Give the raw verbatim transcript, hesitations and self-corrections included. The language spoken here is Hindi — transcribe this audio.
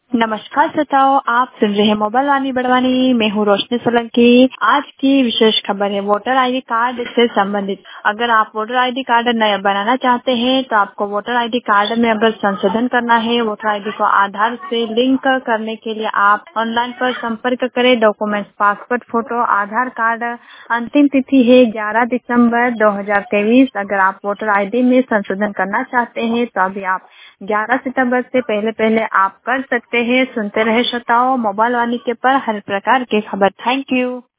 नमस्कार श्रोताओ, आप सुन रहे हैं मोबाइल वाणी बड़वानी। मैं हूँ रोशनी सोलंकी। आज की विशेष खबर है वोटर आईडी कार्ड से संबंधित। अगर आप वोटर आईडी कार्ड नया बनाना चाहते हैं तो आपको वोटर आईडी कार्ड में अगर संशोधन करना है, वोटर आईडी को आधार से लिंक करने के लिए आप ऑनलाइन पर संपर्क करें। Documents, passport photo, Aadhaar card. अंतिम तिथि है ग्यारह दिसंबर दो हजार तेईस। अगर आप वोटर आईडी में संशोधन करना चाहते हैं तो अभी आप ग्यारह सितंबर से पहले पहले आप कर सकते हैं। सुनते रहे श्रोताओं मोबाइल वाणी के पर हर प्रकार की खबर। Thank you.